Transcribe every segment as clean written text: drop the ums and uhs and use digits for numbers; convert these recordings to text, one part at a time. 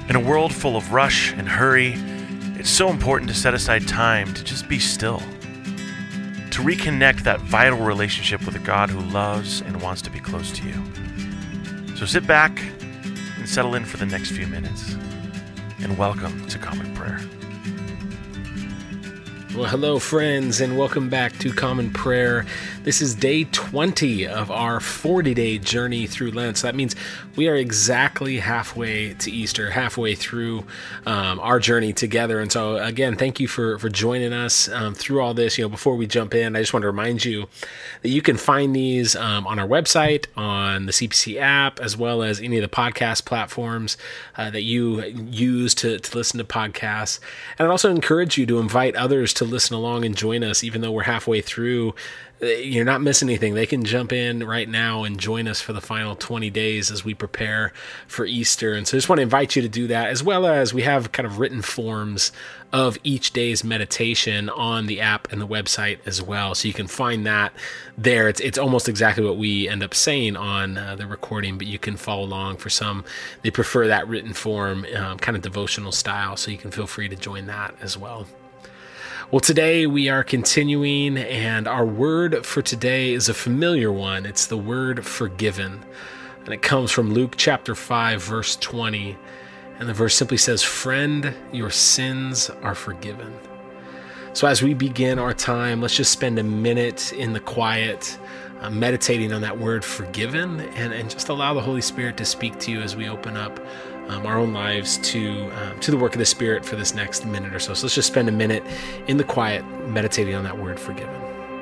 In a world full of rush and hurry, it's so important to set aside time to just be still, to reconnect that vital relationship with a God who loves and wants to be close to you. So sit back and settle in for the next few minutes, and welcome to Common Prayer. Well, hello, friends, and welcome back to Common Prayer. This is day 20 of our 40-day journey through Lent. So that means we are exactly halfway to Easter, halfway through our journey together. And so, again, thank you for joining us through all this. Before we jump in, I just want to remind you that you can find these on our website, on the CPC app, as well as any of the podcast platforms that you use to listen to podcasts. And I'd also encourage you to invite others to listen along and join us, even though we're halfway through. You're not missing anything. They can jump in right now and join us for the final 20 days as we prepare for Easter. And so I just want to invite you to do that, as well as we have kind of written forms of each day's meditation on the app and the website as well. So you can find that there. It's almost exactly what we end up saying on the recording, but you can follow along. For some, they prefer that written form, kind of devotional style. So you can feel free to join that as well. Well, today we are continuing, and our word for today is a familiar one. It's the word forgiven, and it comes from Luke chapter 5, verse 20, and the verse simply says, "Friend, your sins are forgiven." So as we begin our time, let's just spend a minute in the quiet, meditating on that word forgiven, and just allow the Holy Spirit to speak to you as we open up our own lives to the work of the Spirit for this next minute or so. So let's just spend a minute in the quiet meditating on that word forgiven.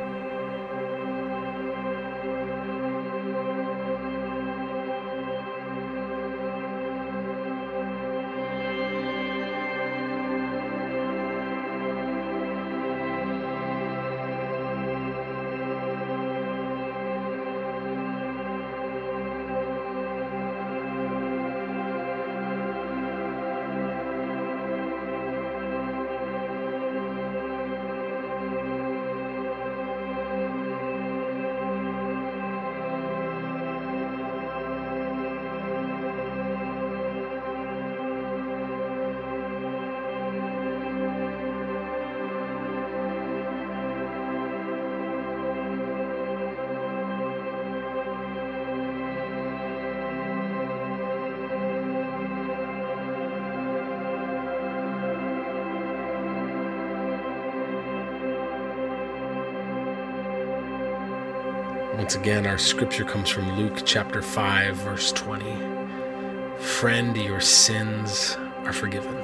Once again, our scripture comes from Luke chapter 5, verse 20. "Friend, your sins are forgiven."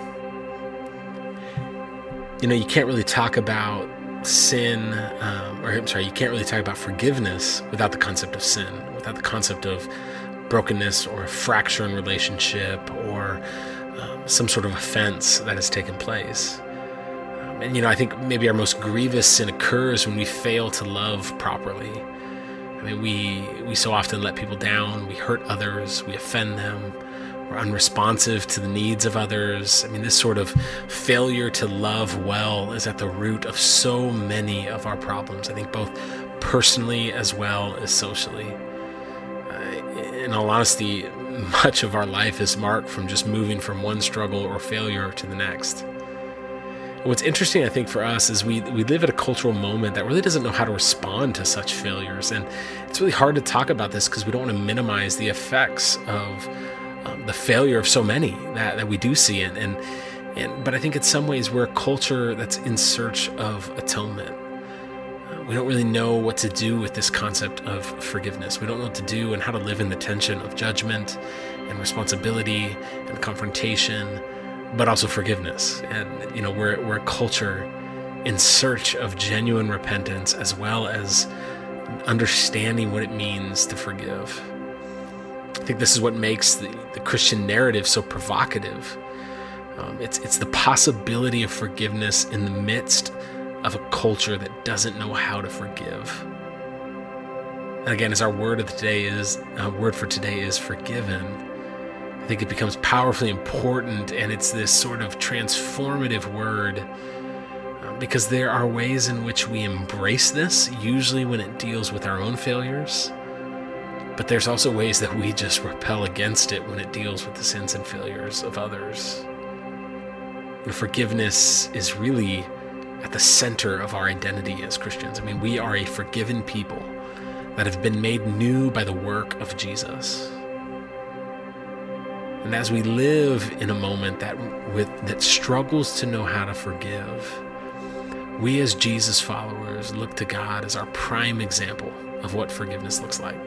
You can't really talk about sin, you can't really talk about forgiveness without the concept of sin, without the concept of brokenness or a fracture in relationship or some sort of offense that has taken place. I think maybe our most grievous sin occurs when we fail to love properly. We so often let people down, we hurt others, we offend them, we're unresponsive to the needs of others. This sort of failure to love well is at the root of so many of our problems, I think both personally as well as socially. In all honesty, much of our life is marked from just moving from one struggle or failure to the next. What's interesting, I think, for us is we live at a cultural moment that really doesn't know how to respond to such failures. And it's really hard to talk about this because we don't want to minimize the effects of the failure of so many that we do see. But I think in some ways we're a culture that's in search of atonement. We don't really know what to do with this concept of forgiveness. We don't know what to do and how to live in the tension of judgment and responsibility and confrontation, but also forgiveness. And, we're a culture in search of genuine repentance as well as understanding what it means to forgive. I think this is what makes the Christian narrative so provocative. It's the possibility of forgiveness in the midst of a culture that doesn't know how to forgive. And again, as our word for today is forgiven, I think it becomes powerfully important, and it's this sort of transformative word because there are ways in which we embrace this, usually when it deals with our own failures, But there's also ways that we just repel against it when it deals with the sins and failures of others. And forgiveness is really at the center of our identity as Christians. I mean, we are a forgiven people that have been made new by the work of Jesus. And as we live in a moment that struggles to know how to forgive, we as Jesus followers look to God as our prime example of what forgiveness looks like.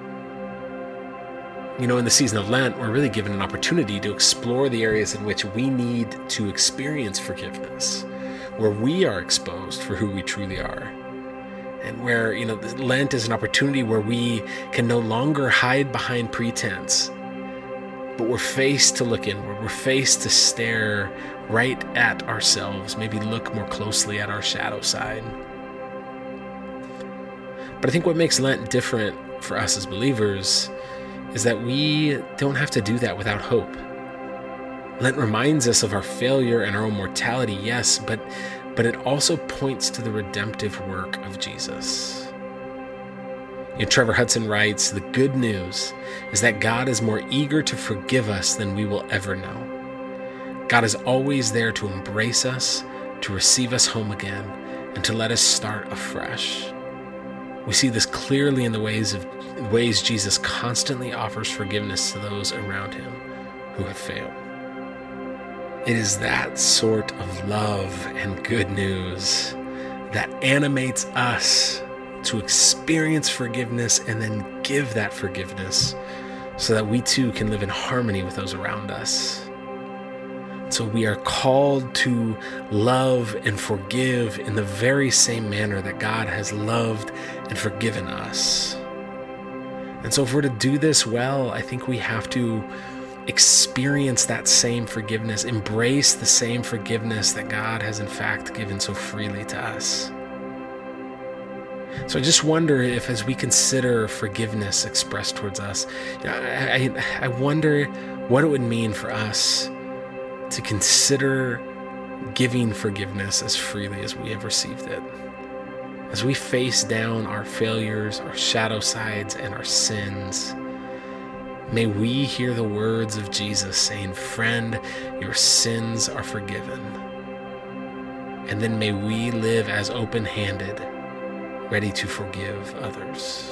You know, in the season of Lent, we're really given an opportunity to explore the areas in which we need to experience forgiveness, where we are exposed for who we truly are. And where, Lent is an opportunity where we can no longer hide behind pretense, but we're faced to look inward. We're faced to stare right at ourselves, maybe look more closely at our shadow side. But I think what makes Lent different for us as believers is that we don't have to do that without hope. Lent reminds us of our failure and our own mortality, yes, but it also points to the redemptive work of Jesus. Trevor Hudson writes, "The good news is that God is more eager to forgive us than we will ever know. God is always there to embrace us, to receive us home again, and to let us start afresh." We see this clearly in the ways Jesus constantly offers forgiveness to those around him who have failed. It is that sort of love and good news that animates us to experience forgiveness and then give that forgiveness so that we too can live in harmony with those around us. So we are called to love and forgive in the very same manner that God has loved and forgiven us. And so if we're to do this well, I think we have to experience that same forgiveness, embrace the same forgiveness that God has in fact given so freely to us. So I just wonder if, as we consider forgiveness expressed towards us, I wonder what it would mean for us to consider giving forgiveness as freely as we have received it. As we face down our failures, our shadow sides, and our sins, may we hear the words of Jesus saying, "Friend, your sins are forgiven." And then may we live as open-handed, ready to forgive others.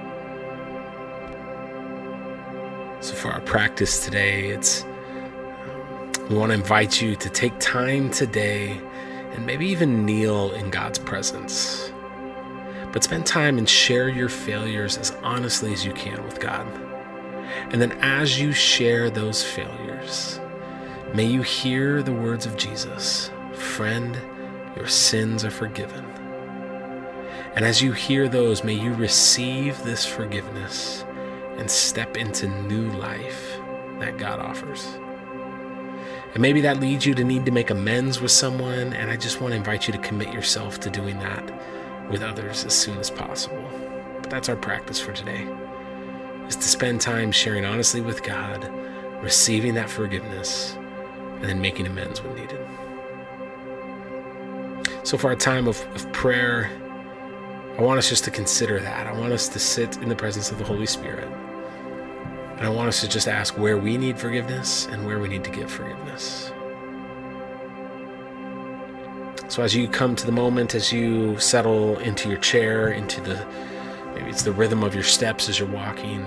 So for our practice today, we want to invite you to take time today and maybe even kneel in God's presence. But spend time and share your failures as honestly as you can with God. And then as you share those failures, may you hear the words of Jesus, "Friend, your sins are forgiven." And as you hear those, may you receive this forgiveness and step into new life that God offers. And maybe that leads you to need to make amends with someone, and I just want to invite you to commit yourself to doing that with others as soon as possible. But that's our practice for today, is to spend time sharing honestly with God, receiving that forgiveness, and then making amends when needed. So for our time of prayer, I want us just to consider that. I want us to sit in the presence of the Holy Spirit. And I want us to just ask where we need forgiveness and where we need to give forgiveness. So as you come to the moment, as you settle into your chair, maybe it's the rhythm of your steps as you're walking,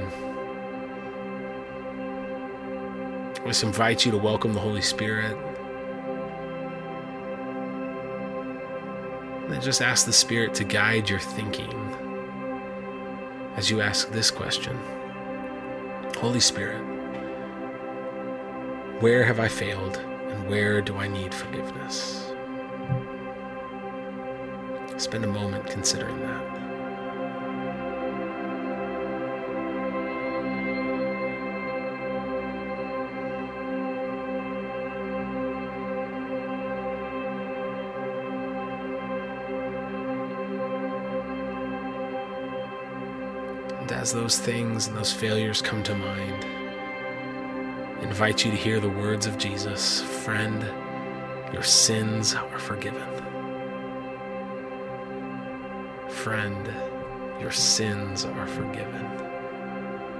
I just invite you to welcome the Holy Spirit. And just ask the Spirit to guide your thinking as you ask this question. Holy Spirit, where have I failed and where do I need forgiveness? Spend a moment considering that. And as those things and those failures come to mind, I invite you to hear the words of Jesus, "Friend, your sins are forgiven." Friend, your sins are forgiven.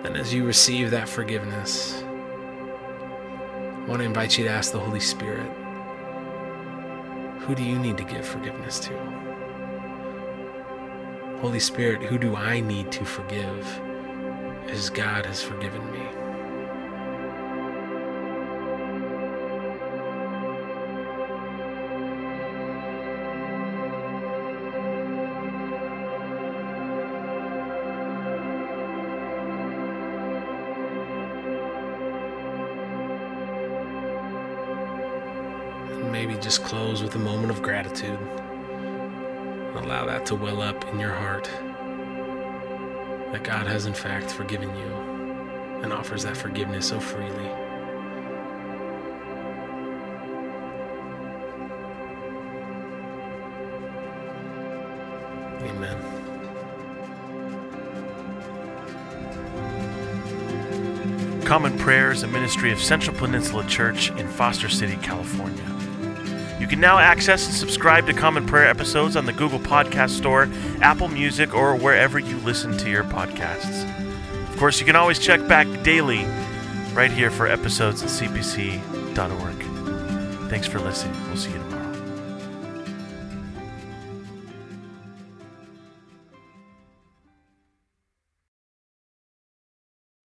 And as you receive that forgiveness, I want to invite you to ask the Holy Spirit, who do you need to give forgiveness to? Holy Spirit, who do I need to forgive as God has forgiven me? Maybe just close with a moment of gratitude. Allow that to well up in your heart, that God has in fact forgiven you and offers that forgiveness so freely. Amen. Common Prayer is a ministry of Central Peninsula Church in Foster City, California. You can now access and subscribe to Common Prayer episodes on the Google Podcast Store, Apple Music, or wherever you listen to your podcasts. Of course, you can always check back daily right here for episodes at cpc.org. Thanks for listening. We'll see you tomorrow.